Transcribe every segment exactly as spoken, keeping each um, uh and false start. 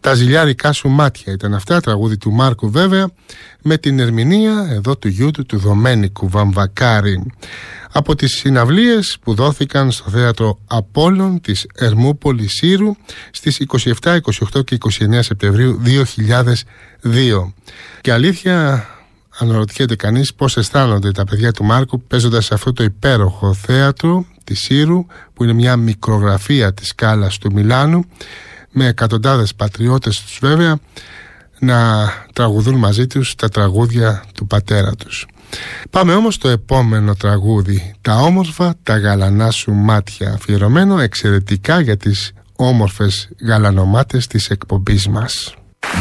Τα ζηλιάρικα σου μάτια ήταν αυτά, τραγούδι του Μάρκου βέβαια, με την ερμηνεία εδώ του γιού του, του Δομένικου Βαμβακάρη, από τις συναυλίες που δόθηκαν στο θέατρο Απόλλων της Ερμούπολης Σύρου στις είκοσι επτά, είκοσι οκτώ και είκοσι εννέα Σεπτεμβρίου δύο χιλιάδες δύο. Και αλήθεια, αναρωτιέται κανείς πώς αισθάνονται τα παιδιά του Μάρκου παίζοντας σε αυτό το υπέροχο θέατρο της Σύρου, που είναι μια μικρογραφία της σκάλας του Μιλάνου, με εκατοντάδες πατριώτες τους βέβαια να τραγουδούν μαζί τους τα τραγούδια του πατέρα τους. Πάμε όμως στο επόμενο τραγούδι, τα όμορφα τα γαλανά σου μάτια, αφιερωμένο εξαιρετικά για τις όμορφες γαλανομάτες της εκπομπής μας.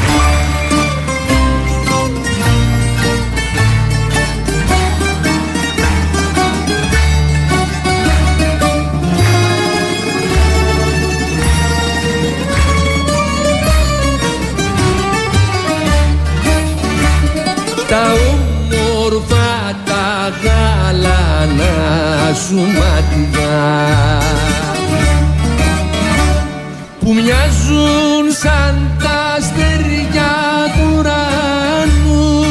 Τα όμορφα τα γαλανά σου μάτια που μοιάζουν σαν τα αστέρια του ουρανού,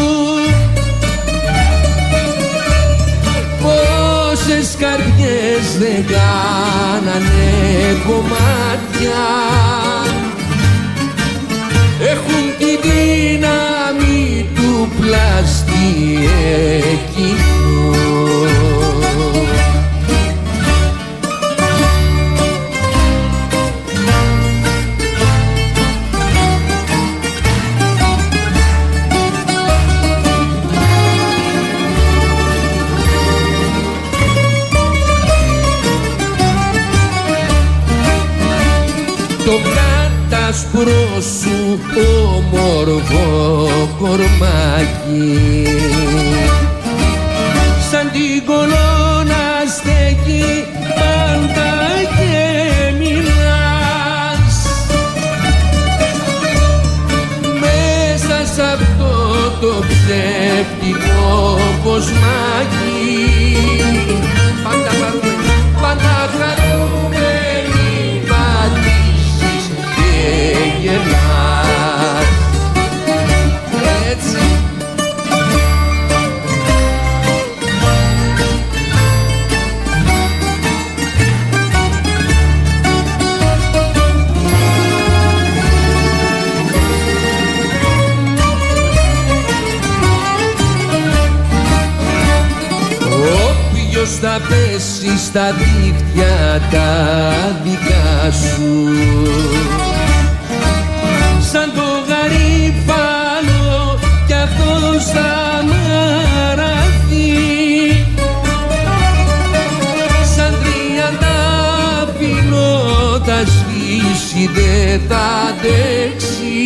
πόσες καρδιές δεν κάνανε κομμάτια, έχουν τη δύναμη του πλάστη εκείνου. Το κάτασπρο σου όμορφο κορμάκι σαν την κολόνα στέκει πάντα και μιλάς, μέσα σ' αυτό το ψεύτικο κοσμάκι πάντα χαρούμενη, πάντα χαρούμενη πατήσεις και γελάς έτσι. Όποιος θα πέσει στα δίχτυα τα δικά σου σαν το γαρίφαλο κι αυτός θα μαραθεί, σαν τριαντάφυλλο θα σβήσει δεν θα αντέξει,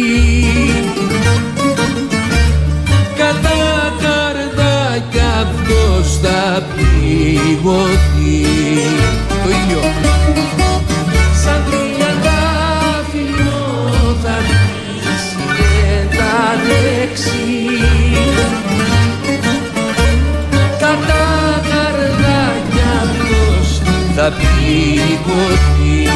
κατά καρδά κι αυτός θα πληγωθεί. Το ίδιο σαν τριαντάφυλλο θα σβήσει δεν θα αντέξει, κατά καρδά κι αυτός θα πληγωθεί.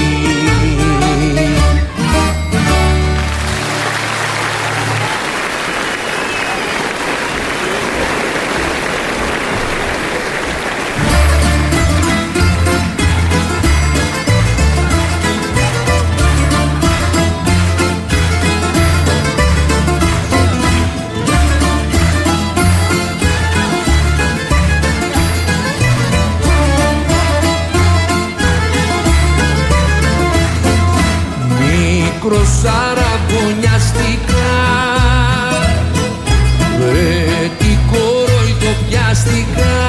Αραβωνιαστικά βρε τι κορόιδο πιαστικά,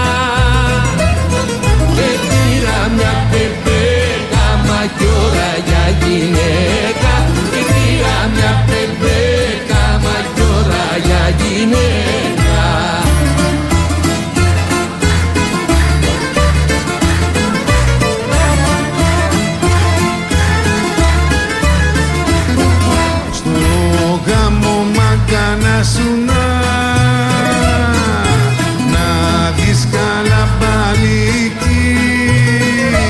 και πήρα μια πεμπέκα μαγιόρα για γυναίκα, και πήρα μια πεμπέκα μαγιόρα για γυναίκα. Να σου να, να δεις καλά παλίκι,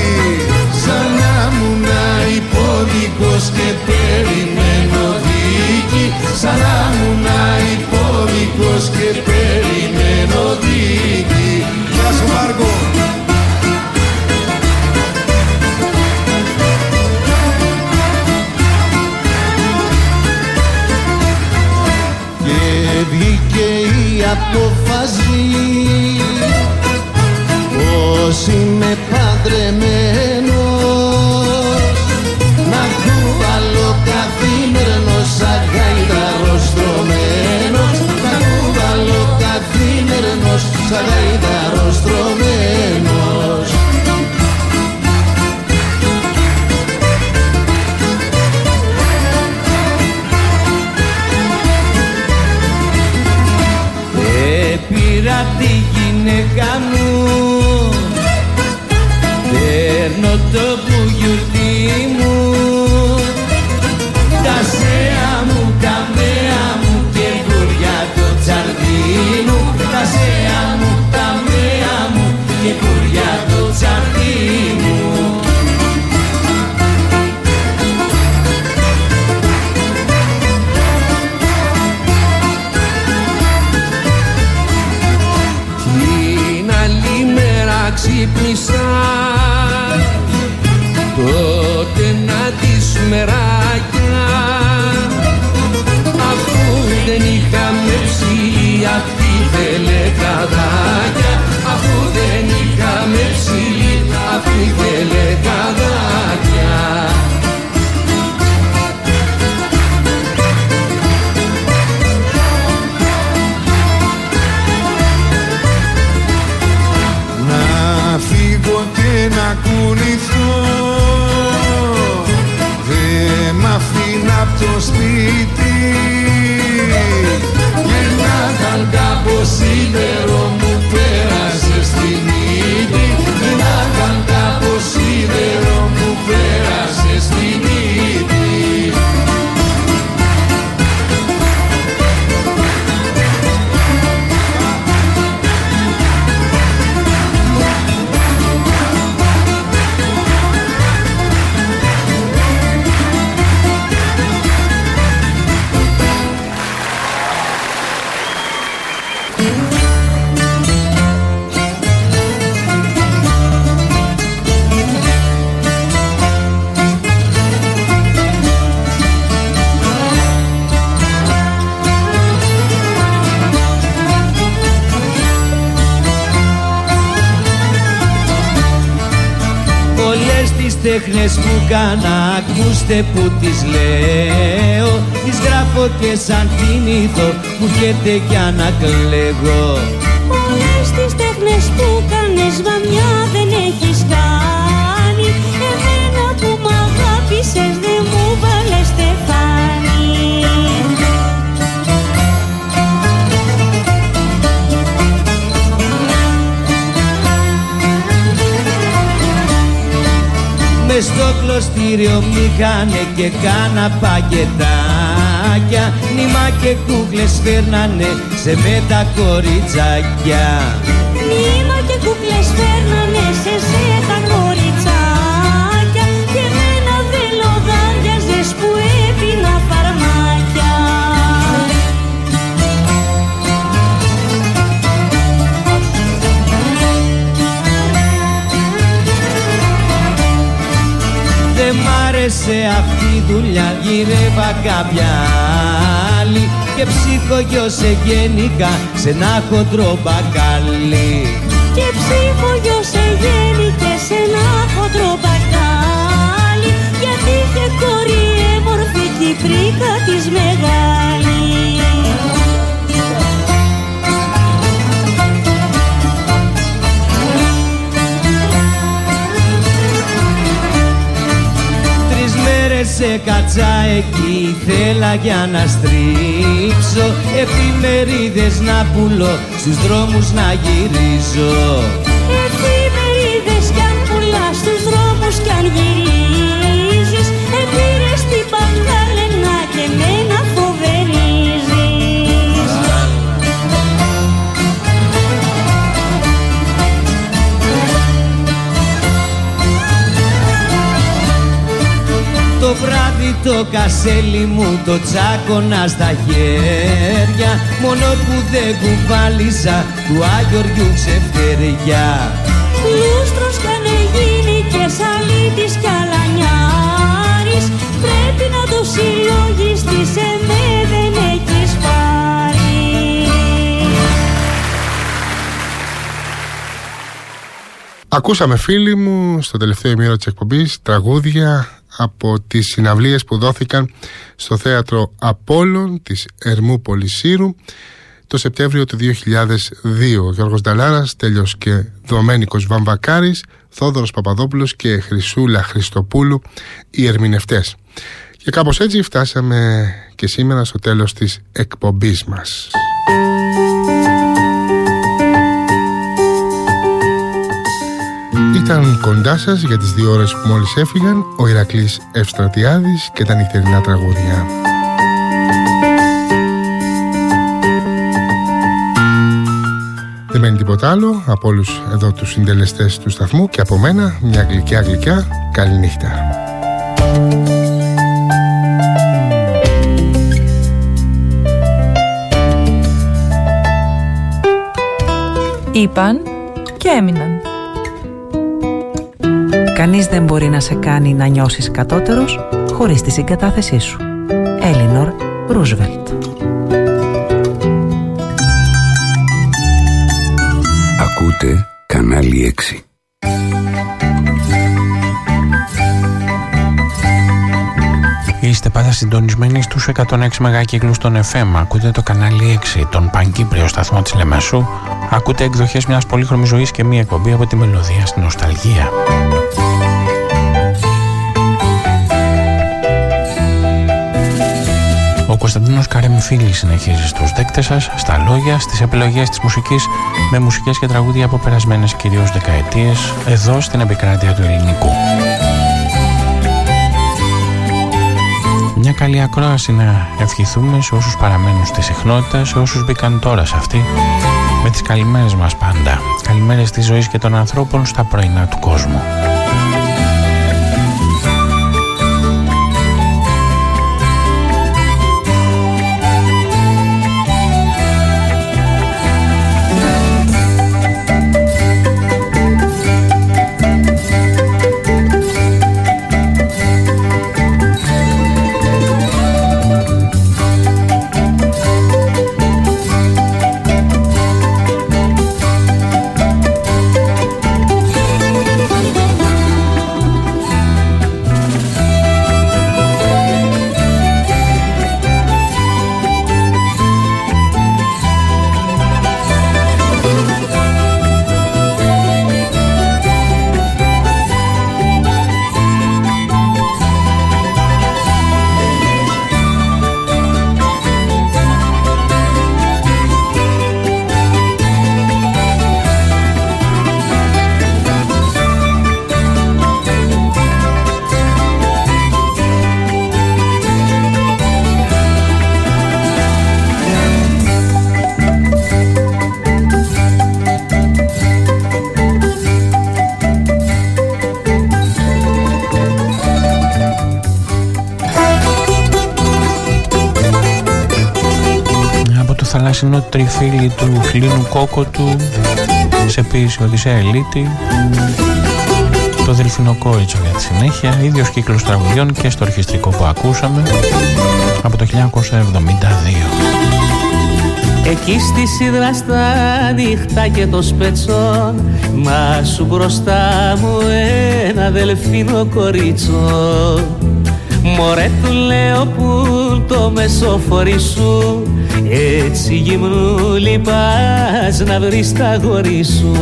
σαν να μου να υπόδικος και περιμένω δι αποφασεί πως είμαι παντρεμένος, να κουβαλώ καθήμερνος σαν γαϊδαρός τρωμένος, να κουβαλώ καθήμερνος σαν γαϊδαρός τρωμένος. Πήρα τη γυναίκα μου, παίρνω το μπουγιουρτί μου, τα σέα μου, τα μέα μου και κουριά το τσαρδί μου, τα σέα μου, τα μέα μου και κουριά το τσαρδί μου. Ξύπνησα τότε να τις μεράκια, αφού δεν είχαμε ψηλή αυτή τελεκαδάκια, αφού δεν είχαμε ψηλή αυτή τελεκαδάκια. Να κουνηθώ, δε μ' αφήνω απ' το σπίτι, γυρνάγαν κάπως σίδερο μου πέρασε στη μύτη, γυρνάγαν κάπως σίδερο μου πέρασε στη μύτη. Τέχνες που κάνα, ακούστε που τις λέω, τις γράφω και σαν την είδω μου έρχεται για να κλαίγω. Όλες τις τέχνες που κάνες μα μια δεν έχεις κάνει, εμένα που μ' αγάπησες δεν μου βάλες στεφάνι. Μες στο κλωστήριο μήχανε και κάνα παγετάκια, νήμα και κούκλες φέρνανε σε με τα κοριτσάκια. Νήμα και κούκλες φέρνανε σε σε τα κοριτσάκια, και εμένα δεν λογάριαζες που έπινα φαρμάκια. Δεν μ' άρεσε αυτή η δουλειά, γυρεύα κάποια άλλη και ψυχογιό σε γενικά σε ένα χοντρό μπακάλι. Και ψυχογιό σε γεννήκε σε ένα χοντρό μπακάλι, γιατί είχε κόρη έμορφη Κυπρίκα της μεγάλη. Σε κάτσα εκεί θέλα για να στρίψω, εφημερίδες να πουλώ, στους δρόμους να γυρίζω. Εφημερίδες κι αν πουλάς, στους δρόμους κι αν γυρίζεις, επήρες την παγκάλαινα και μένα φοβερίζεις. Το βράδυ το κασέλι μου το τσάκωνα στα χέρια, μόνο που δεν κουβάλισα του Άγιοργιου ξεφτεριά. Λούστρος κάνε γίνει και σαλίτης κι αλανιάρης, πρέπει να το συλλογιστείς, εμέ δεν έχεις πάρει. Ακούσαμε, φίλοι μου, στο τελευταίο ημίρο της εκπομπής τραγούδια από τις συναυλίες που δόθηκαν στο θέατρο Απόλλων της Ερμού Πολυσύρου το Σεπτέμβριο του δύο χιλιάδες δύο. Γιώργος Νταλάρας, Τέλειος και Δομένικος Βαμβακάρης, Θόδωρος Παπαδόπουλος και Χρυσούλα Χριστοπούλου, οι ερμηνευτές. Και κάπως έτσι φτάσαμε και σήμερα στο τέλος της εκπομπής μας. Ήταν κοντά σας για τις δύο ώρες που μόλις έφυγαν ο Ηρακλής Ευστρατιάδης και τα νυχτερινά τραγούδια. Δεν μένει τίποτα άλλο από όλους εδώ τους συντελεστές του σταθμού και από μένα μια γλυκιά γλυκιά καληνύχτα. Είπαν και έμειναν. Κανείς δεν μπορεί να σε κάνει να νιώσεις κατώτερος χωρίς τη συγκατάθεσή σου. Έλινορ Ρούσβελτ. Ακούτε κανάλι έξι. Είστε πάντα συντονισμένοι στους εκατόν έξι μεγακύκλους των εφ εμ. Ακούτε το κανάλι έξι, τον Παγκύπριο σταθμό της Λεμεσού. Ακούτε εκδοχές μιας πολύχρωμης ζωής και μία εκπομπή από τη μελωδία στην νοσταλγία. Ο Κωνσταντίνος Καρεμφίλης συνεχίζει στους δέκτες σας, στα λόγια, στις επιλογές της μουσικής, με μουσικές και τραγούδια από περασμένες κυρίως δεκαετίες, εδώ στην επικράτεια του ελληνικού. Μια καλή ακρόαση να ευχηθούμε σε όσους παραμένουν στη συχνότητα, σε όσους μπήκαν τώρα σε αυτή, με τις καλημέρες μας πάντα. Καλημέρες της ζωής και των ανθρώπων στα πρωινά του κόσμου. Θαλάσσινο τριφύλι του Χλίνου Κόκοτου σε ποίηση Οδυσσέα Ελίτη, το Δελφινό Κόριτσο για τη συνέχεια, ίδιος κύκλος τραγουδιών και στο ορχιστρικό που ακούσαμε από το χίλια εννιακόσια εβδομήντα δύο. Εκεί στη σίδρα στα νύχτα και το σπέτσο, μα σου μπροστά μου ένα δελφίνο κορίτσο. Μωρέ του λέω που το μεσοφορί σου, έτσι γυμνούλη πας να βρεις τα αγόρι σου.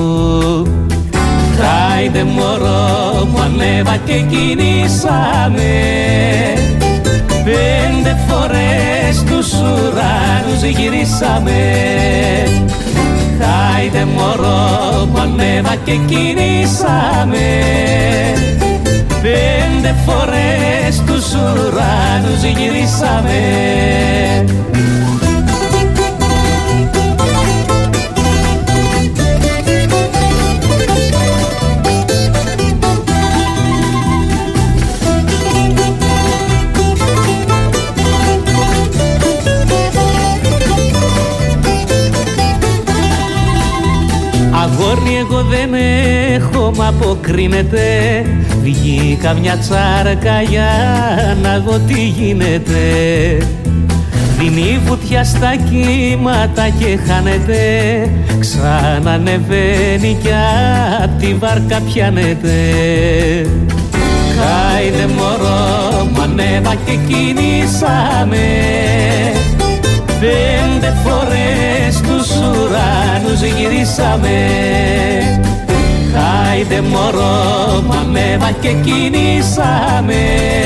Χάιντε μωρό μου ανέβα και κινήσαμε, πέντε φορές τους ουρανούς γυρίσαμε. Χάιντε μωρό μου ανέβα και κινήσαμε, πέντε φορές τους ουρανούς γυρίσαμε. Αγόρι εγώ δεν έχω μ' αποκρίνεται, βγήκα μια τσάρκα για να δω τι γίνεται. Δίνει βουτιά στα κύματα και χάνεται, ξανανεβαίνει κι απ' τη βάρκα πιάνεται. Χάιντε μωρό, μ' ανέβα και κινήσαμε, πέντε φορές τους ουρανούς γυρίσαμε. Χάιντε μωρό, μ' ανέβα και κινήσαμε,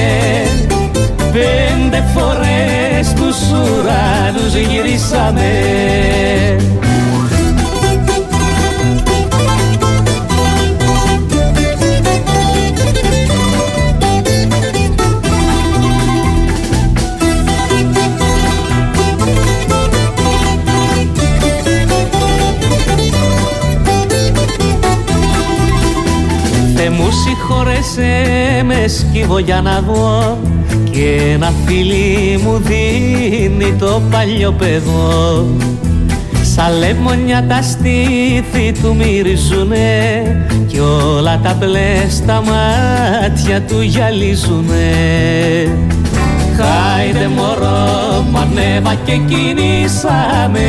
πέντε φορές τους ουρανούς γυρίσαμε. Θε μου συγχωρέσαι, με σκύβω για να δω, και ένα φίλι μου δίνει το παλιό παιδό. Σαν λεμονιά τα στήθη του μυρίζουνε, κι όλα τα μπλε στα μάτια του γυαλίζουνε. Χάιντε μωρό, μ' ανέβα και κινήσαμε,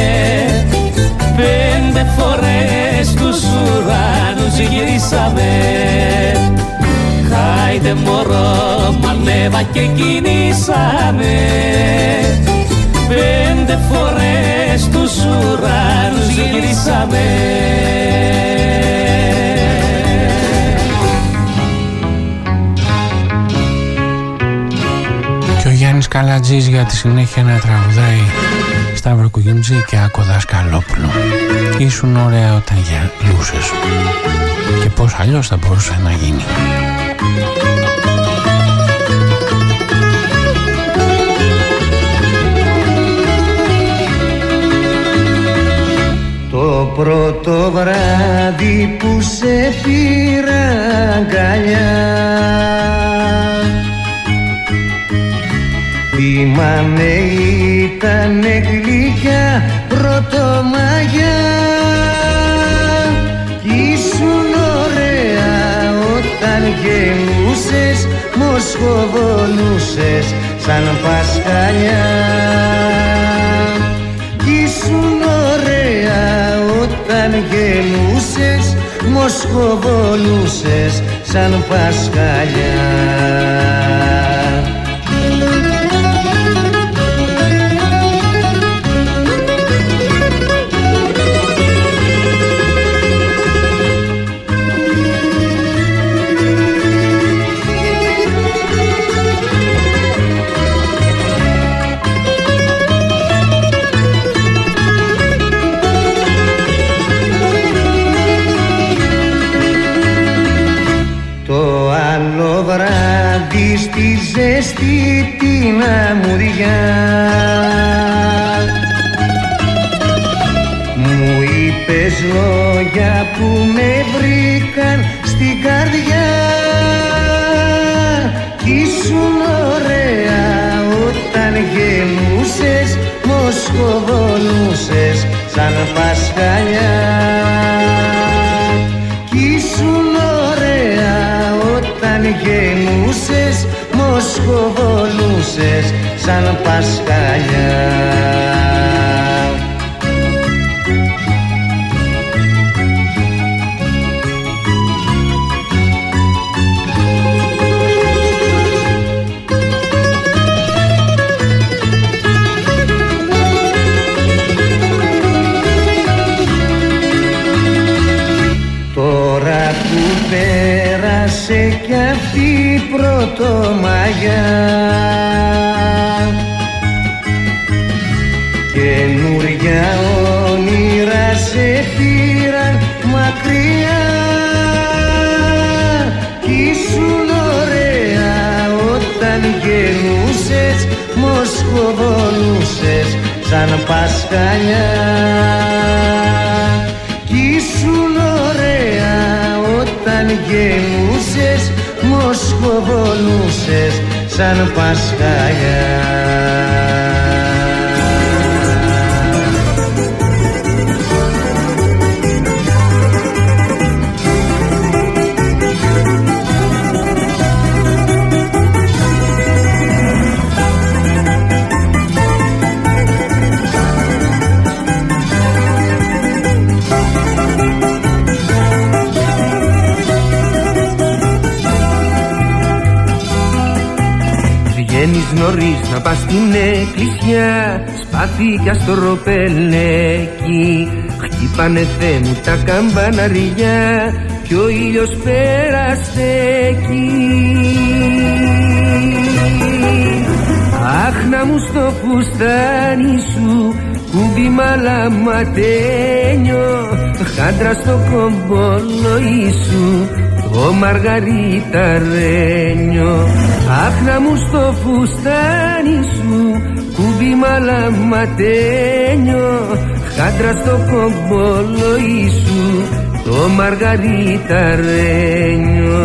πέντε φορές τους ουρανούς γυρίσαμε. Χάιντε μωρό, μ' ανέβα και κινήσαμε, πέντε φορές τους ουρανούς γυρίσαμε. Και ο Γιάννης Καλατζής για τη συνέχεια να τραγουδάει Σταύρο Κουγιουμτζή και Άκο Δασκαλόπουλο. Ήσουν ωραία όταν γελούσες, και πώς αλλιώς θα μπορούσε να γίνει. Το πρώτο βράδυ που σε πήρα αγκαλιά, θυμάμαι ήτανε γλυκιά πρωτομαγιά. Ήσουν ωραία όταν γεννούσες, μοσχοβολούσες σαν πασχαλιά. Ήσουν ωραία όταν γεννούσες, μοσχοβολούσες σαν πασχαλιά. Στη ζέστη την αμμουδιά μου είπες λόγια που με βρήκαν στην καρδιά. Ήσουν ωραία όταν γεννούσες, μοσχοβολούσες σαν πασχαλιά. Ήσουν ωραία όταν γεννούσες, μοσχοβολούσες σαν πασχαλιά. Τώρα που πέρασε κι αυτή η πρωτομαγιά, καινούρια όνειρα σε πήραν μακριά. Ήσουν ωραία όταν γεννούσες, μοσχοβολούσες σαν πασχαλιά. Ήσουν ωραία όταν γεννούσες, μοσχοβολούσες σαν πασχαλιά. Βγαίνεις νωρίς να πας στην εκκλησιά, σπάθηκια στο ροπελέκι. Χτύπανε Θεέ μου τα καμπαναριά κι ο ήλιος περαστέκει. Αχ να μου στο φουστάνι σου κούμπι μαλαματένιο, χάντρα στο κομπολόι σου το μαργαριταρένιο. Αχ να μου στο φουστάνι σου κούμπι μαλαματένιο, χάντρα στο κομπολόι σου το μαργαριταρένιο.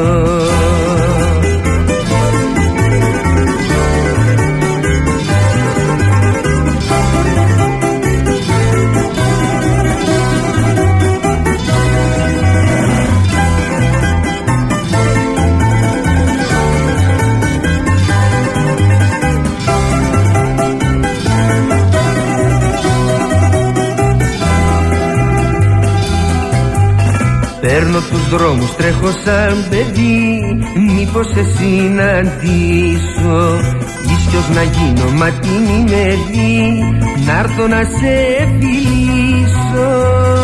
Παίρνω τους δρόμους, τρέχω σαν παιδί, μήπως σε συναντήσω. Ίσιος να γίνω, μα τι μη με δει, να'ρθω να σε φιλήσω.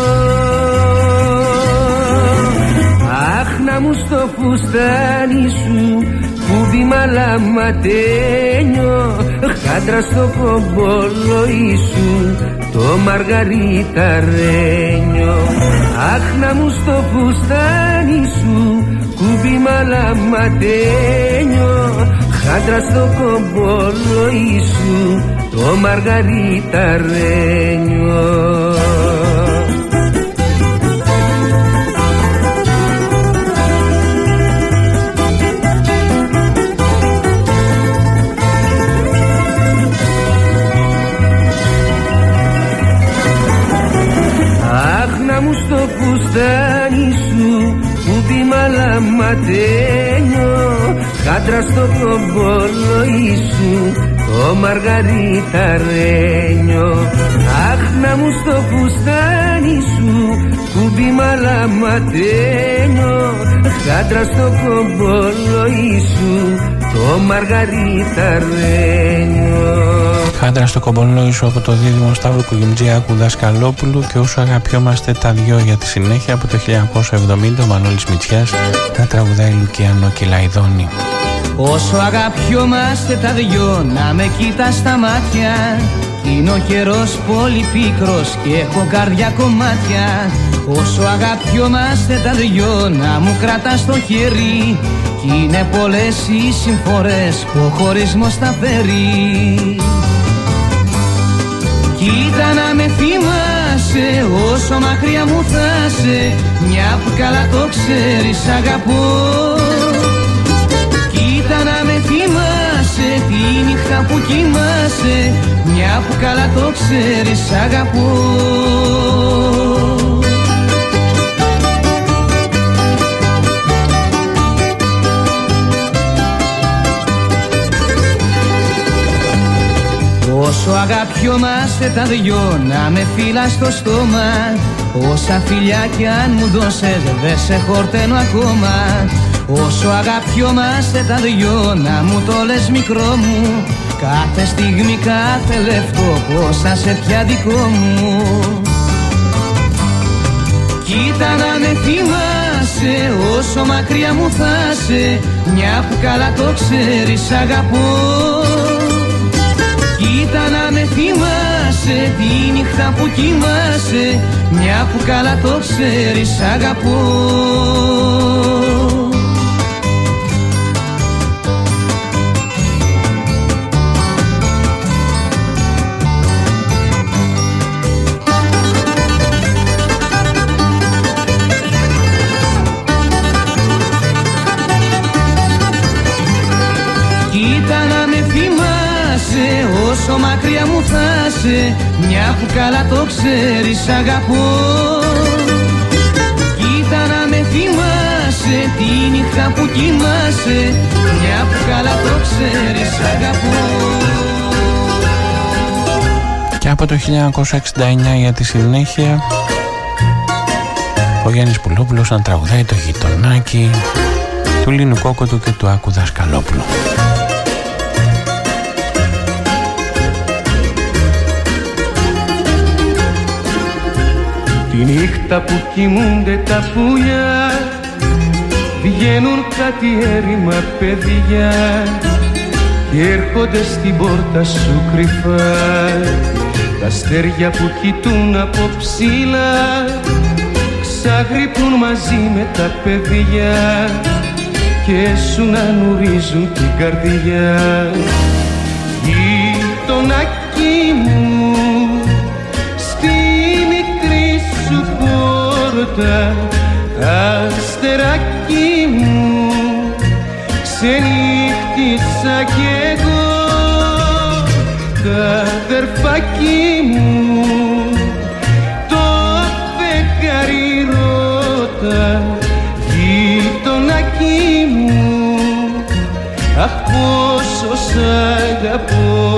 Αχ να μου στο φουστάνι σου κούμπι μαλαματένιο, χάντρα στο κομπολόι σου το μαργαριταρένιο. Αχ να μου στο φουστάνι σου κούμπι μαλαματένιο, χάντρα στο κομπολόι σου το μαργαριταρένιο. Στο φουστάνι σου κούμπι μαλαματένιο, χάντρα στο κομπολόι σου το μαργαριταρένιο. Αχ να μου στο φουστάνι σου κούμπι μαλαματένιο, χάντρα στο κομπολόι σου το μαργαριταρένιο. Χάντρα στο κομπολόι σου από το δίδυμο Σταύρου Κουγιμτζιάκου Δασκαλόπουλου και Όσο αγαπιόμαστε τα δυο για τη συνέχεια από το χίλια εννιακόσια εβδομήντα. Ο Μανώλης Μητσιάς τα τραγουδάει Λουκιανό και Λαϊδόνη. Όσο αγαπιόμαστε τα δυο να με κοίτας στα μάτια, κι είναι ο καιρός πολύ πίκρος και έχω καρδιά κομμάτια. Όσο αγαπιόμαστε τα δυο να μου κρατάς το χέρι, κι είναι πολλές οι συμφορές που ο χωρισμός θα φέρει. Κοίτα να με θυμάσαι όσο μακριά μου θα σε, μια που καλά το ξέρεις αγαπώ. Κοίτα να με θυμάσαι τη νύχτα που κοιμάσαι, μια που καλά το ξέρεις αγαπώ. Όσο αγαπιόμαστε τα δυο να με φύλας στο στόμα, όσα φιλιά κι αν μου δώσες δεν σε χορταίνω ακόμα. Όσο αγαπιόμαστε τα δυο να μου το λες μικρό μου, κάθε στιγμή κάθε λεπτό πως θα σε πια δικό μου. Κοίτα να με θυμάσαι όσο μακριά μου θα σε, μια που καλά το ξέρεις αγαπώ. Κοίτα να με θυμάσαι τη νύχτα που κοιμάσαι, μια που καλά το ξέρεις αγαπώ. Όσο μακριά μου θα σε, μια που καλά το ξέρεις αγαπώ. Κοίτα να με θυμάσαι τη νύχτα που κοιμάσαι, μια που καλά το ξέρεις αγαπώ. Και από το χίλια εννιακόσια εξήντα εννιά για τη συνέχεια ο Γιάννης Πουλόπουλος να τραγουδάει το γειτονάκι του Λίνου Κόκοτου και του Άκου Δασκαλόπουλου. Τη νύχτα που κοιμούνται τα πουλιά βγαίνουν κάτι έρημα παιδιά και έρχονται στην πόρτα σου κρυφά. Τα αστέρια που κοιτούν από ψηλά ξαγρυπνούν μαζί με τα παιδιά και σου να νουρίζουν την καρδιά. Γειτονάκι μου, στη μικρή σου πόρτα, αστεράκι μου, ξενύχτησα κι εγώ. Τα αδερφάκι μου, το φεγγάρι ρώτα, γειτονάκι μου, αχ πόσο σ' αγαπώ.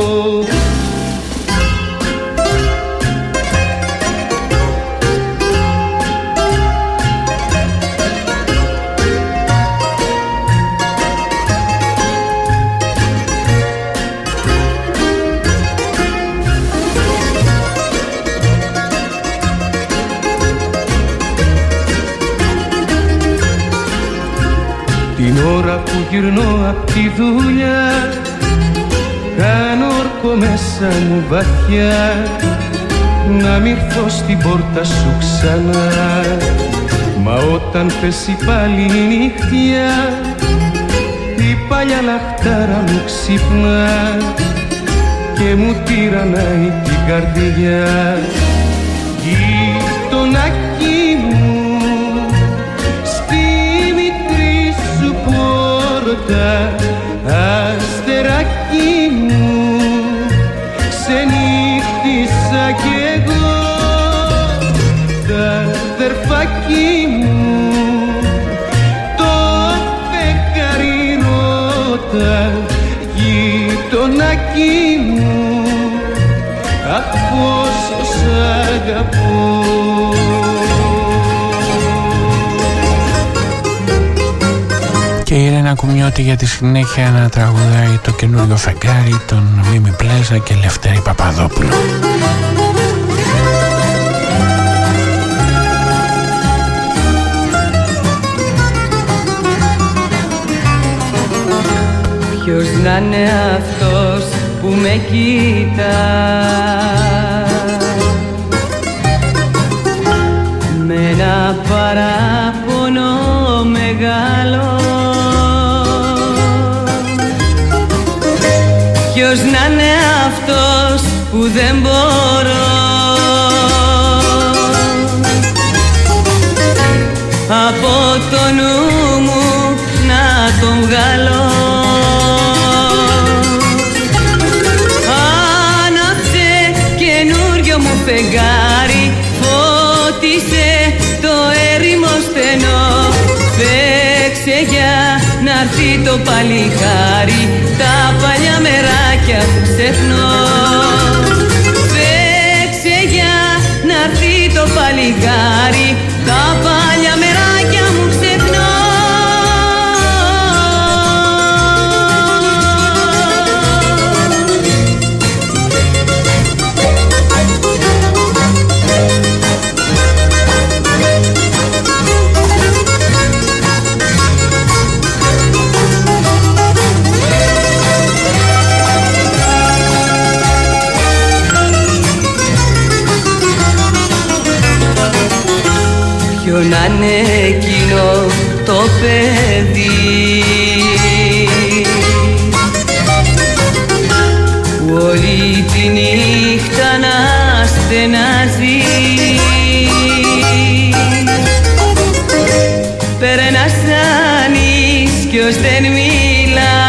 Την ώρα που γυρνώ απ' τη δουλειά κάνω όρκο μέσα μου βαθιά να μ' ήρθω στην πόρτα σου ξανά. Μα όταν πέσει πάλι η νύχτια η παλιά λαχτάρα μου ξυπνά και μου τυραννάει την καρδιά. Γειτονάκι μου, αστεράκι μου, ξενύχτησα κι εγώ. Τα αδερφάκι μου, το φεγγάρι ρώτα, γειτονάκι μου, αχ πόσο σ' αγαπώ. Και η Ελένα Κουμιώτη για τη συνέχεια να τραγουδάει το καινούριο φεγγάρι των Μίμη Πλέζα και Λευτέρη Παπαδόπουλου. Ποιος να είναι αυτός που με κοίτα με ένα παράπονο μεγάλο. Ποιος να είναι αυτός που δεν μπορώ από το νου μου να τον βγάλω. Άναψε καινούριο μου φεγγάρι, φώτισε το έρημο στενό. Παίξε για να'ρθεί το παλικάρι, τα παλιά μεράκια που ξεχνώ. Παίξε για να'ρθεί το παλικάρι, τα παλιά μεράκια μου ξεχνώ. Ποιο να είναι εκείνο το παιδί που όλη τη νύχτα να στενάζει. Περνάς σαν ίσκιος δεν μιλά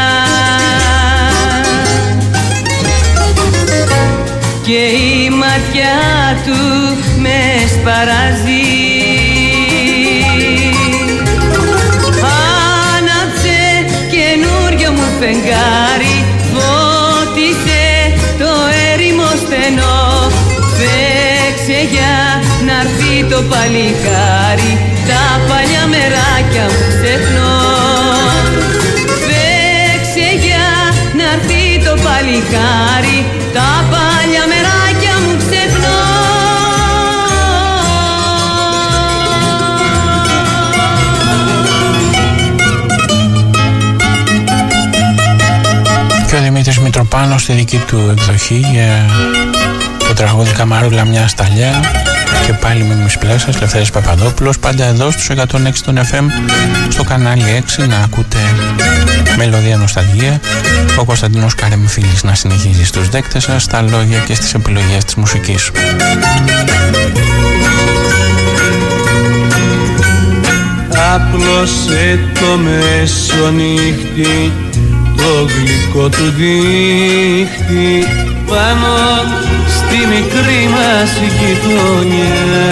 και η ματιά του με σπαράζει. Φεγγάρι, φώτισε το έρημο στενό. Παίξε για να'ρθεί το παλικάρι, τα παλιά μεράκια μου ξεχνώ. Παίξε για να'ρθεί το παλικάρι, τα παλιά μεράκια μου ξεχνώ. Δημήτρης Μητροπάνος στη δική του εκδοχή για το τραγούδι Καμαρούλα μια σταλιά. Και πάλι με μισπλέσας Λευθέρης Παπαδόπουλος, πάντα εδώ στους εκατόν έξι των εφ εμ, στο κανάλι έξι, να ακούτε μελωδία νοσταλγία. Ο Κωνσταντίνος Καρεμφίλης να συνεχίζει στους δέκτες σας, στα λόγια και στις επιλογές της μουσικής. Άπλωσε το μεσονύχτη το γλυκό του δίχτυ πάνω στη μικρή μας γειτονιά.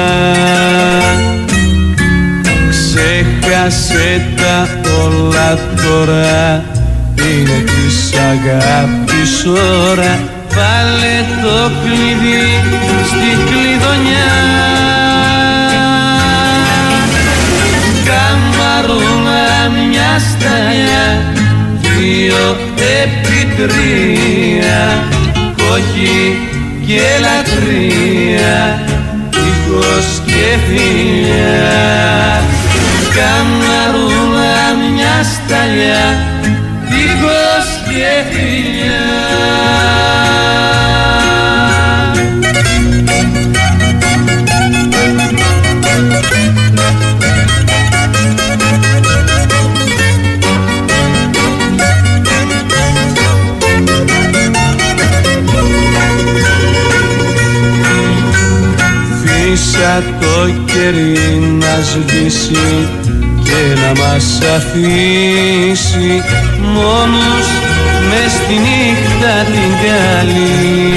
Ξέχασε τα όλα τώρα, είναι της αγάπης ώρα. Βάλε το κλειδί στη κλειδονιά. Καμαρούλα μια σταλιά, δύο επί τρία, κόκκι και λατρεία, τείχος και φιλιά. Καμαρούλα μια σταλιά, τείχος και φιλιά. Φύσα το κερί να σβήσει και να μας αφήσει μόνος μες στη νύχτα την καλή.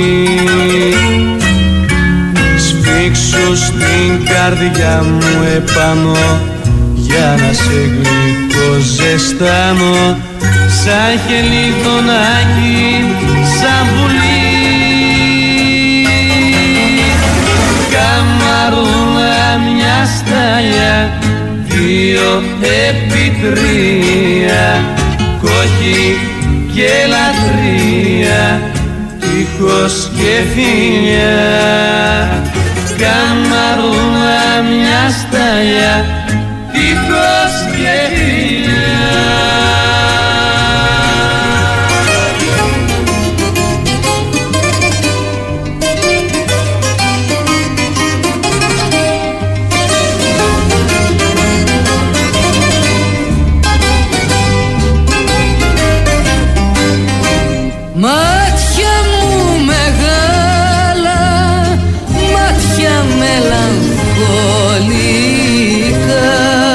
Σφίξου στην καρδιά μου επάνω για να σε γλυκό ζεστάνω, σαν χελιδονάκι, σαν πουλί. Καμαρούλα μια σταλιά, δύο επί τρία, κόκκι και λατρεία, τείχος και φιλιά. Καμαρούλα μια σταλιά, τείχος και φιλιά. Μάτια μου μεγάλα, μάτια μελαγχολικά,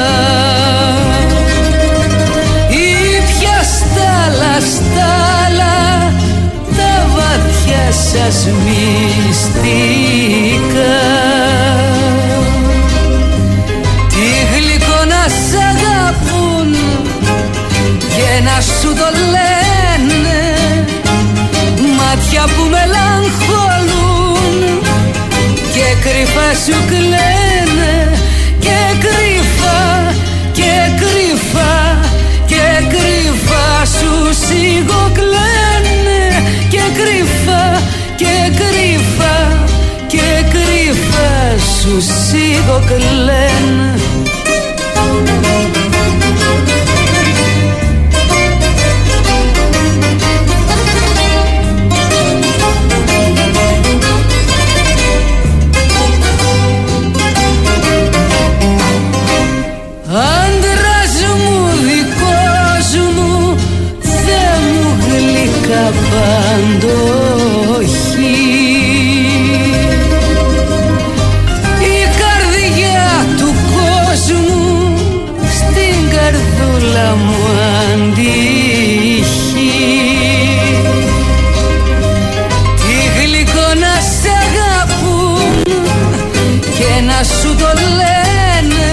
ήπια στάλα στάλα τα βαθιά σας μυστικά. Τι γλυκό να σ' αγαπούν και να σου το λένε, μάτια που μελαγχολούν και κρυφά σου κλαίνε, και κρυφά και κρυφά και κρυφά σου σιγοκλαίνε, και κρυφά και κρυφά και κρυφά σου σιγοκλαίνε. Άντρας μου, δικός μου, Θεέ μου γλυκά παντοχή, η καρδιά του κόσμου στην καρδούλα μου αντίχει. Τι γλυκό να σ' αγαπούν και να σου το λένε,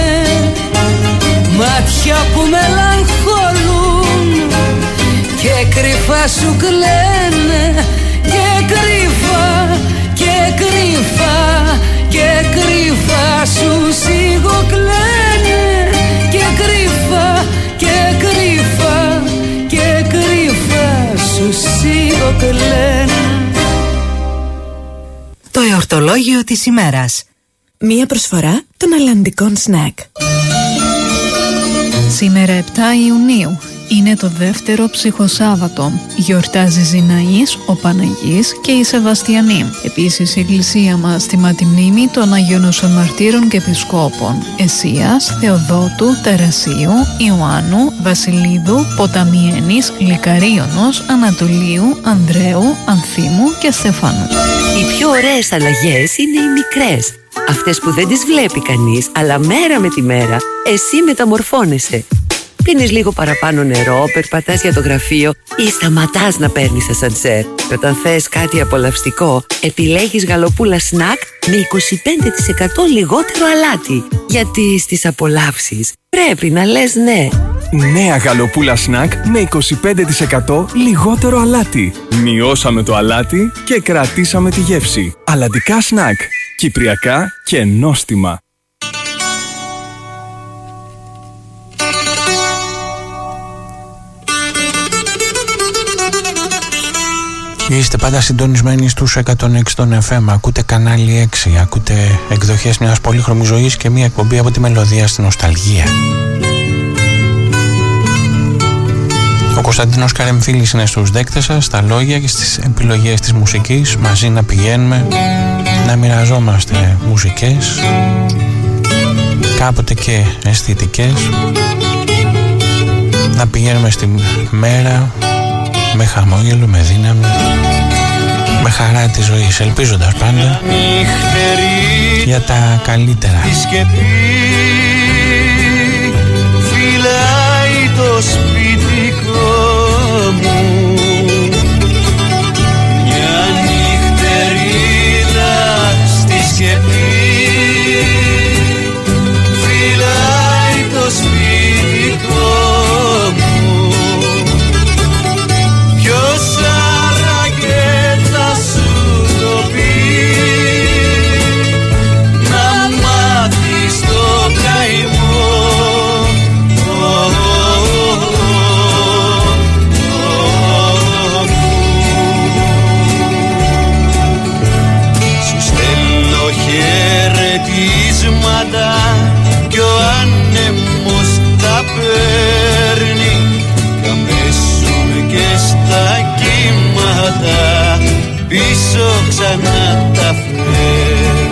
μάτια που μελαγχολούν και κρυφά σου κλαίνε, και κρυφά και κρυφά και κρυφά σου σιγοκλαίνε, και κρυφά και κρυφά και κρυφά σου σιγοκλαίνε. Το εορτολόγιο της ημέρας. Μία προσφορά των αλλαντικών σνακ. Σήμερα επτά Ιουνίου Είναι το δεύτερο ψυχοσάββατο. Γιορτάζει Ζηναής, ο Παναγής και η Σεβαστιανή. Επίσης η εκκλησία μας τιμά τη μνήμη των Αγίων Νοσών Μαρτύρων και Επισκόπων Εσίας, Θεοδότου, Τερασίου, Ιωάννου, Βασιλίδου, Ποταμιένης, Λικαρίωνος, Ανατολίου, Ανδρέου, Ανθίμου και Στεφάνου. Οι πιο ωραίες αλλαγές είναι οι μικρές. Αυτές που δεν τις βλέπει κανείς, αλλά μέρα με τη μέρα εσύ μεταμορφώνεσαι. Πίνεις λίγο παραπάνω νερό, περπατάς για το γραφείο ή σταματάς να παίρνεις ασανσέρ. Και όταν θες κάτι απολαυστικό, επιλέγεις γαλοπούλα σνακ με είκοσι πέντε τοις εκατό λιγότερο αλάτι. Γιατί στις απολαύσεις πρέπει να λες ναι. Νέα γαλοπούλα σνακ με είκοσι πέντε τοις εκατό λιγότερο αλάτι. Μειώσαμε το αλάτι και κρατήσαμε τη γεύση. Αλλαντικά σνακ. Κυπριακά και νόστιμα. Είστε πάντα συντονισμένοι στους εκατόν έξι των εφ εμ. Ακούτε κανάλι έξι. Ακούτε εκδοχές μιας πολύχρωμης ζωής και μια εκπομπή από τη μελωδία στην νοσταλγία. Ο Κωνσταντίνος Καρεμφίλης είναι στους δέκτες σας, στα λόγια και στις επιλογές της μουσικής. Μαζί να πηγαίνουμε, να μοιραζόμαστε μουσικές, κάποτε και αισθητικές, να πηγαίνουμε στη μέρα με χαμόγελο, με δύναμη, με χαρά της ζωής, ελπίζοντας πάντα για τα καλύτερα. Η σκεπή φυλάει το σπιτικό μου, μια νυχτερίδα στη σκεπή φυλάει το σπιτικό μου. Ποιος άραγε θα σου το πει, να μάθεις το καημό. Σου στέλνω χαιρετίσματα κι ο άνεμος τα παίρνει, θα πέσουμε και στα κύματα πίσω ξανά τα φέρνει.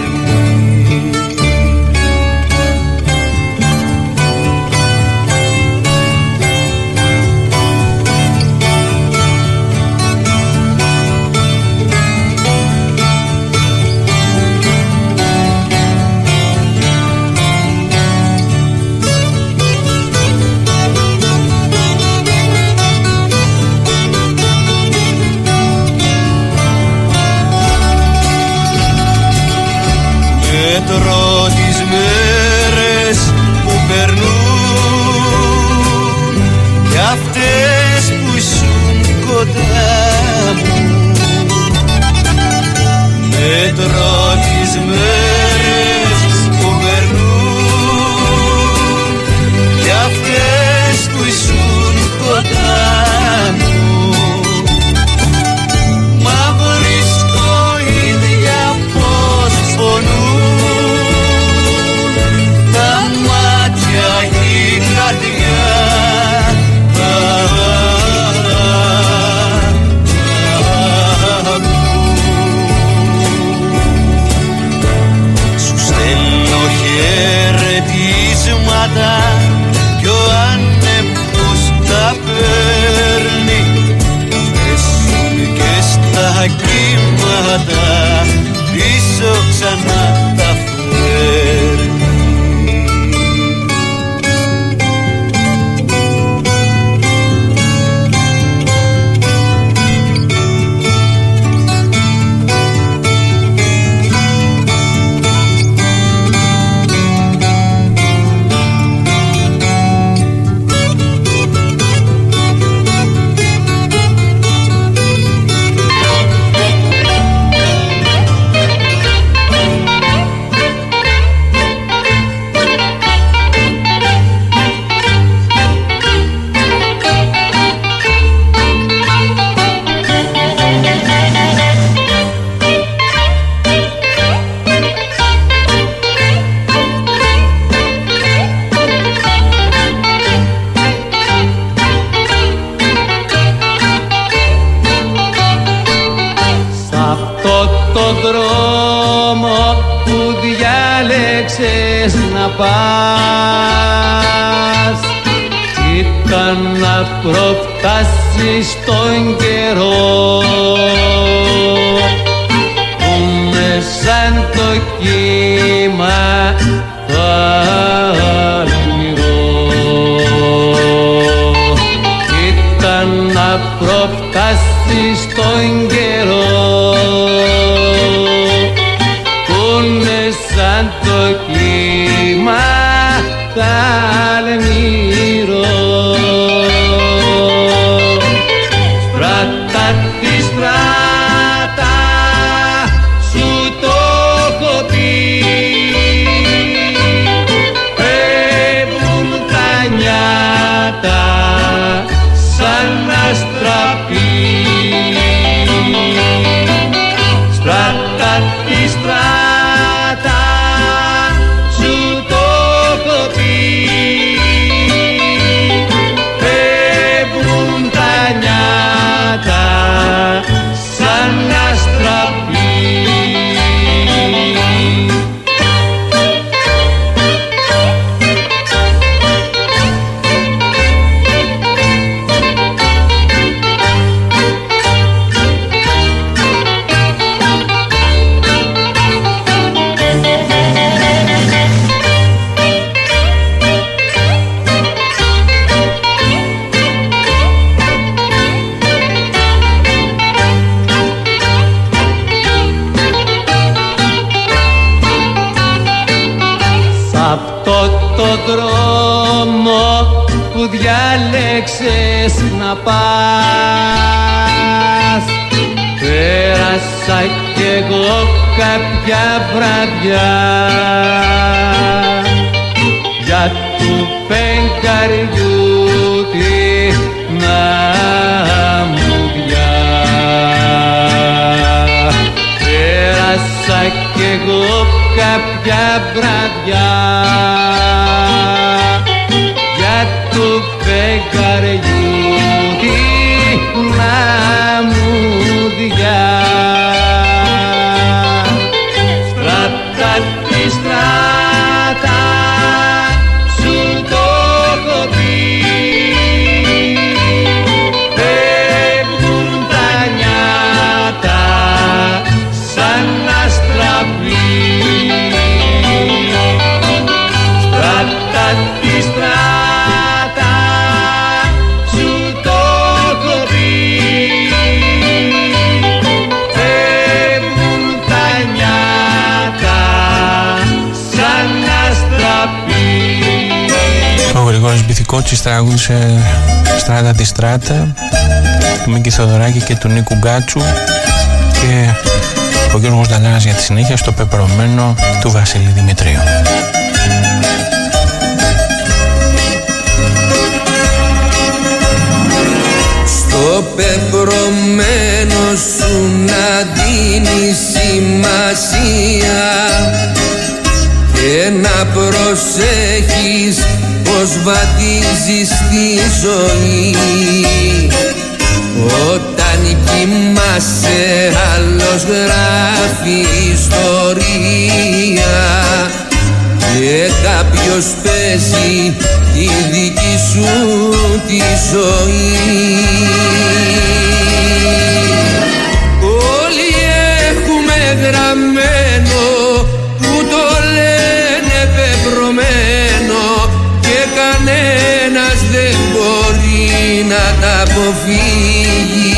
Μετρώ τις μέρες που περνούν κι αυτές που ήσουν κοντά μου. Μετρώ τις μέρες που περνούν κι αυτές που ήσουν κοντά μου. Μα βρίσκω ίδια πως πονούν τα μάτια και η καρδιά. δρόμο που διάλεξες να πας ήταν να προφτάσεις τον καιρό που με σαν το κύμα αλμυρό ήταν να προφτάσεις τον καιρό που είναι σαν το κύμα αλμυρό. Στράτα τη στράτα σου το έχω πει, φεύγουν τα νιάτα σαν αστραπή. Στράτα τη στράτα σου το έχω πει, φεύγουν τα νιάτα σαν αστραπή. Το δρόμο που διάλεξες να πας πέρασα κι εγώ κάποια βραδιά για του φεγγαριού την αμμουδιά. Πέρασα κι εγώ κάποια βραδιά για του φεγγαριού την αμμουδιά. Στράτα τη στράτα σου το έχω πει, φεύγουν τα νιάτα σαν αστραπή. Στράτα τη στράτα σου το έχω πει, φεύγουν τα νιάτα σαν αστραπή. Ο Γρηγόρης Μπιθικότσης τραγούδισε Στράτα τη στράτα του Μίκη Θεοδωράκη και του Νίκου Γκάτσου και ο Γιώργος Δαλάρας για τη συνέχεια στο πεπρωμένο του Βασίλη Δημητρίου. Στο πεπρωμένο σου να δίνει σημασία και να προσέχεις πως βαδίζεις τη ζωή. Όταν κοιμάσαι άλλος γράφει ιστορία και κάποιος παίζει τη δική σου τη ζωή. Όλοι έχουμε γραμμένο που το λένε πεπρωμένο και κανένας δεν μπορεί να τα αποφύγει.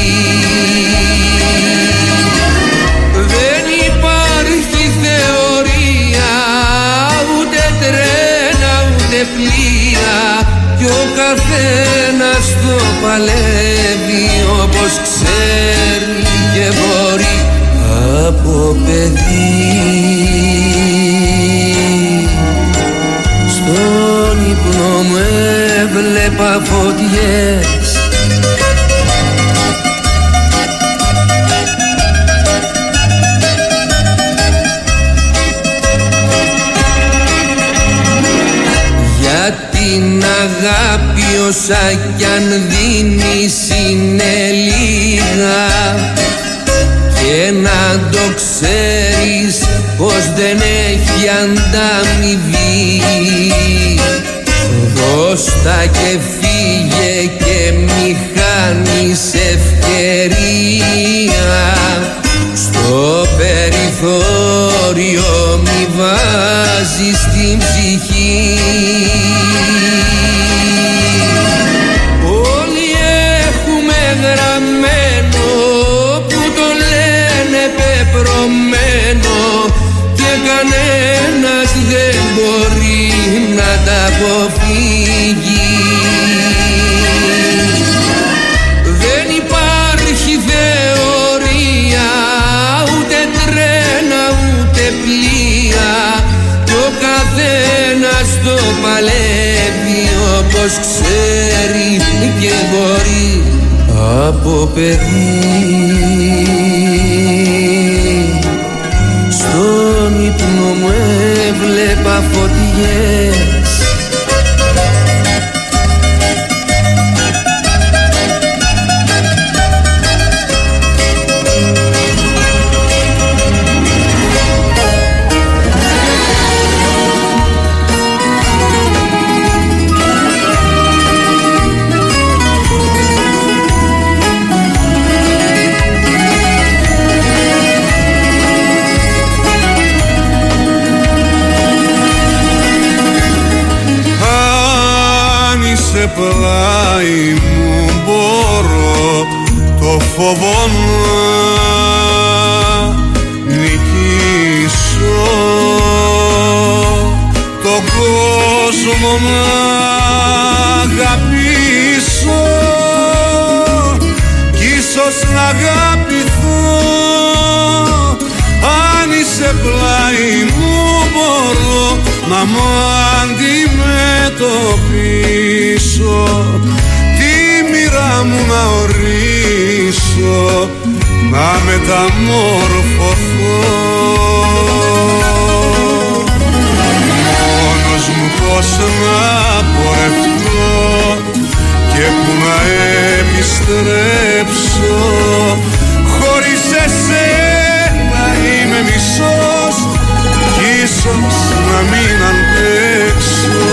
Δεν υπάρχει θεωρία, ούτε τρένα ούτε πλοία κι ο καθένας το παλεύει όπως ξέρει και μπορεί από παιδί. Στον ύπνο μου έβλεπα φωτιές για την αγάπη όσα κι αν δίνεις είναι λίγα και να το ξέρεις ανταμοιβή. Δώστα και φύγε και μη χάνεις ευκαιρία. Στο περιθώριο μη βάζεις την ψυχή. Όλοι έχουμε γραμμένο που το λένε πεπρωμένο και κανένας δεν μπορεί να τα αποφύγει. Δεν υπάρχει θεωρία, ούτε τρένα ούτε πλοία, κι ο καθένας το παλεύει όπως ξέρει και μπορεί από παιδί. Στον ύπνο μου έβλεπα φωτιές, πλάι μου μπορώ το φόβο να νικήσω, το κόσμο να αγαπήσω κι ίσως να αγαπηθώ. Αν είσαι πλάι μου μπορώ να μου αντιμετωπίσω, τη μοίρα μου να ορίσω, να μεταμορφωθώ. Μόνος μου πώς να πορευτώ και που να επιστρέψω, χωρίς εσένα είμαι μισός κι ίσως να μην αντέξω.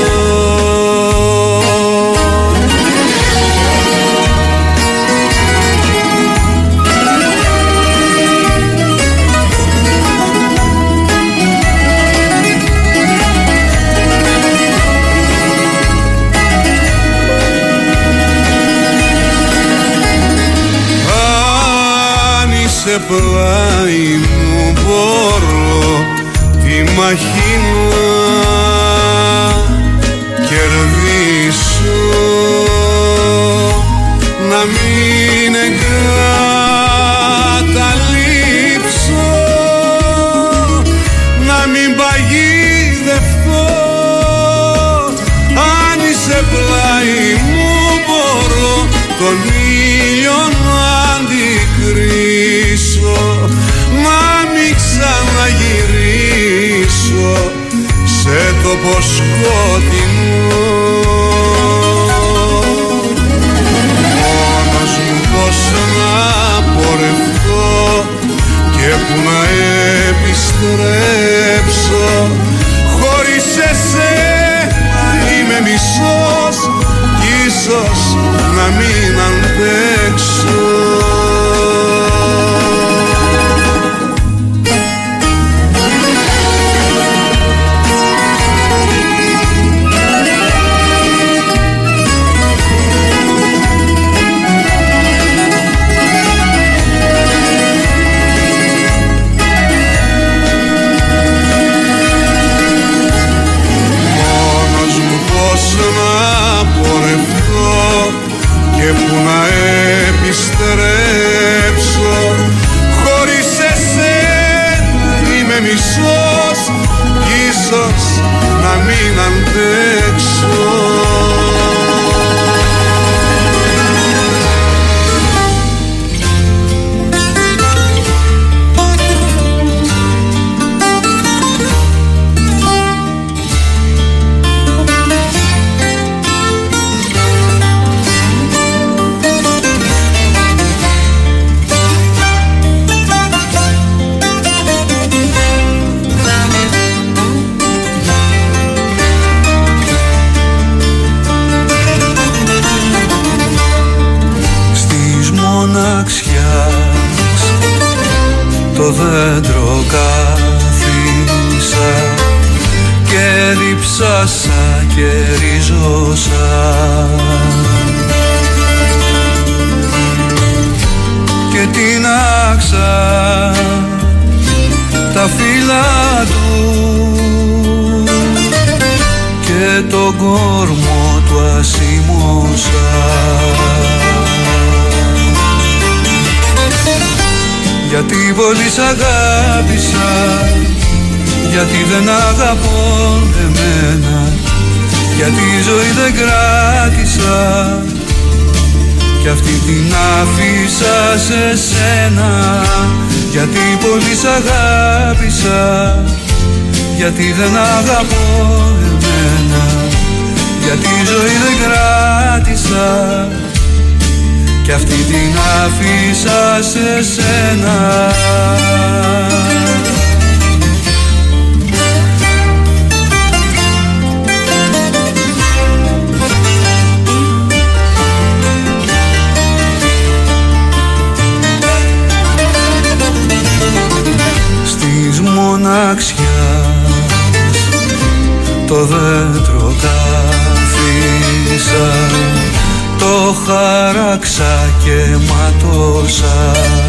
Αν είσαι πλάι μου μπορώ τη μαχή να κερδίσω, να μην εγκαταλείψω, να μην παγιδευτώ. Αν είσαι πλάι μου μπορώ τον ήλιο να αντικρίσω, να μην ξαναγυρίσω σε τόπο σκοτεινό. Μόνος μου πώς να πορευτώ και που να επιστρέψω, χωρίς εσένα είμαι μισός κι ίσως να μην αντέξω. Και που να επιστρέψω, χωρίς εσένα είμαι μισός κι ίσως να μην αντέξω. μοναξιάς το δέντρο κάθισα και διψάσα και ριζώσα και τίναξα τα φύλλα του και τον κόρμο του ασήμωσα. Γιατί πολύ σ' αγάπησα, γιατί δεν αγαπώ εμένα, γιατί η ζωή δεν κράτησα κι αυτή την άφησα σε σένα. Γιατί πολύ σ' αγάπησα, γιατί δεν αγαπώ εμένα, γιατί η ζωή δεν κράτησα κι αυτή την άφησα σε σένα. Στις μοναξιάς το δέντρο κάθισα, το χαράξα και ματώσα.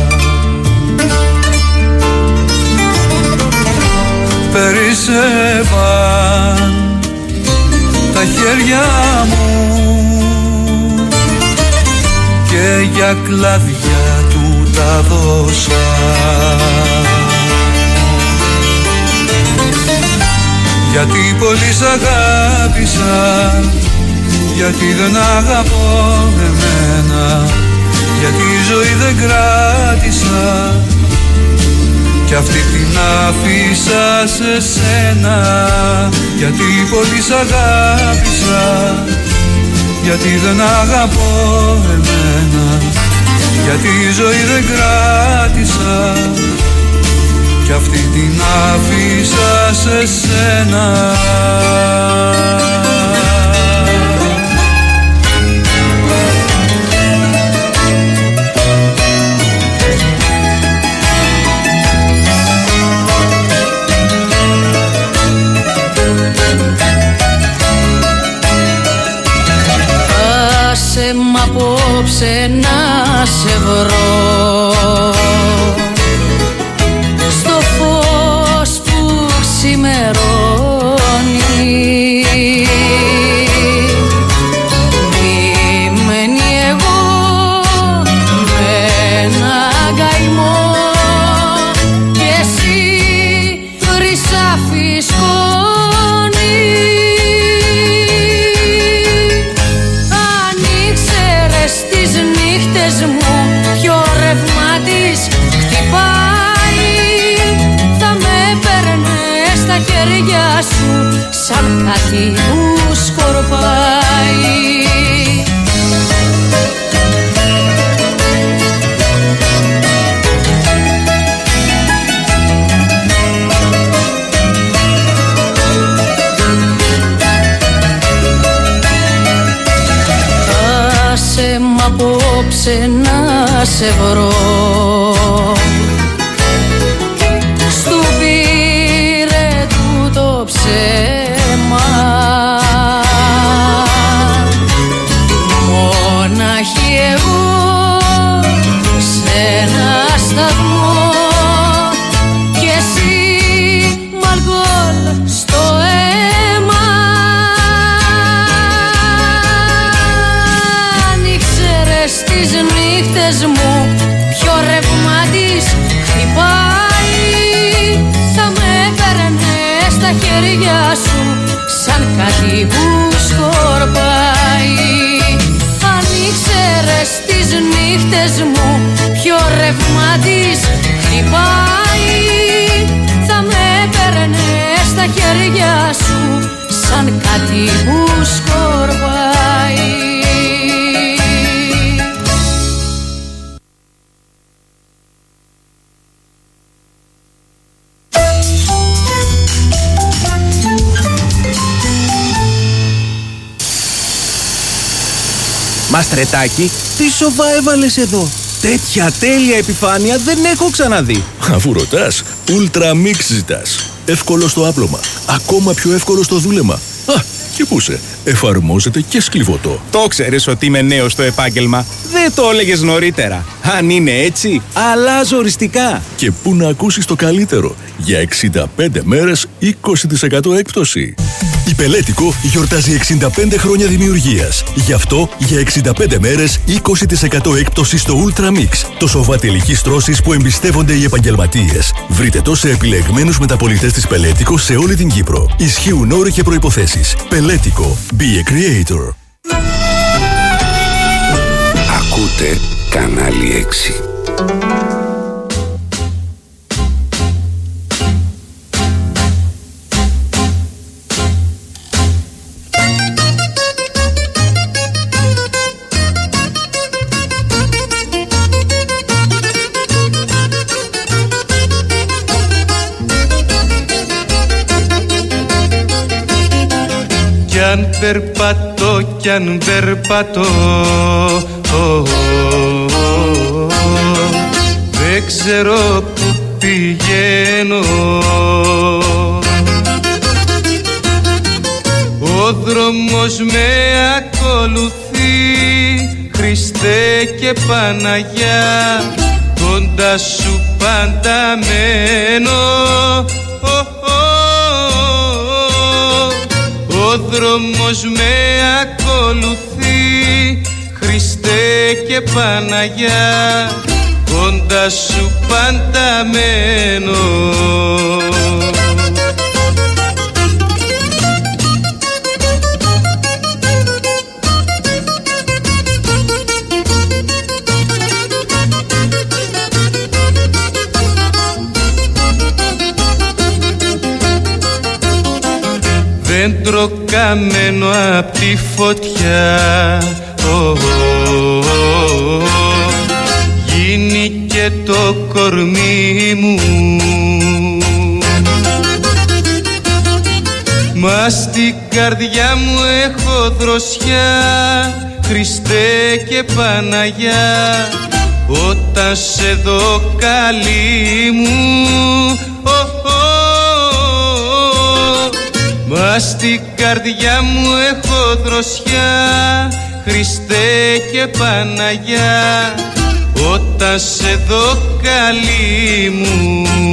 Περισσεύαν τα χέρια μου και για κλαδιά του τα δώσα. Γιατί πολύ σ' αγάπησα, γιατί δεν αγαπώ εμένα, γιατί η ζωή δεν κράτησα κι αυτή την άφησα σε σένα. Γιατί πολύ σ' αγάπησα, γιατί δεν αγαπώ εμένα, γιατί η ζωή δεν κράτησα κι αυτή την άφησα σε σένα. Άσε μ' απόψε να σε βρω στο φως που ξημερώνει. Δίμενη εγώ με ένα καημό κι εσύ χρυσάφι σκόνη. Στις νύχτες μου ποιο ρεύμα της χτυπάει, θα με παίρνες στα χέρια σου σαν κάτι που σκορπάει. Άσε μ' απόψε να σε βρω στου πήρε του το ψέμα. Μόναχη εγώ σε ένα σταθμό κι εσύ μ' αλκοόλ στο αίμα. Στις νύχτες μου ποιο ρεύμα της χτυπάει, θα με παίρνες στα χέρια σου σαν κάτι που σκορπάει. Αν ήξερες τις νύχτες μου ποιο ρεύμα της χτυπάει, θα με παίρνες στα χέρια σου σαν κάτι που σκορπάει. Μαστρετάκι, τι σοβά έβαλες εδώ? Τέτοια τέλεια επιφάνεια δεν έχω ξαναδεί. Αφού ρωτάς, Ultra Mix ζητάς. Εύκολο στο άπλωμα, ακόμα πιο εύκολο στο δούλεμα. Α, και πού σε, εφαρμόζεται και σκλιβωτό. Το ξέρεις ότι είμαι νέος στο επάγγελμα. Δεν το έλεγες νωρίτερα. Αν είναι έτσι, αλλάζω οριστικά. Και πού να ακούσεις το καλύτερο. Για εξήντα πέντε μέρες είκοσι τοις εκατό έκπτωση. Η Πελέτικο γιορτάζει εξήντα πέντε χρόνια δημιουργίας. Γι' αυτό για εξήντα πέντε μέρες είκοσι τοις εκατό έκπτωση στο Ultra Mix. Το σοβά τελικής στρώσης που εμπιστεύονται οι επαγγελματίες. Βρείτε το σε επιλεγμένους μεταπωλητές της Πελέτικο σε όλη την Κύπρο. Ισχύουν όροι και προϋποθέσεις. Πελέτικο. Be a creator. Ακούτε κανάλι έξι. Κι αν περπατώ, κι αν περπατώ, oh, oh, oh, δεν ξέρω που πηγαίνω. Ο δρόμος με ακολουθεί, Χριστέ και Παναγιά, κοντά σου πάντα μένω. Oh, ο δρόμος με ακολουθεί, Χριστέ και Παναγιά, κοντά σου πάντα μένω. Δέντρο καμένο απ' τη φωτιά, oh, oh, oh, oh, γίνει και το κορμί μου. Μα στην καρδιά μου έχω δροσιά, Χριστέ και Παναγιά, όταν σε δω καλή μου. Oh, oh, μα στην καρδιά μου έχω δροσιά, Χριστέ και Παναγιά, όταν σε δω καλή μου.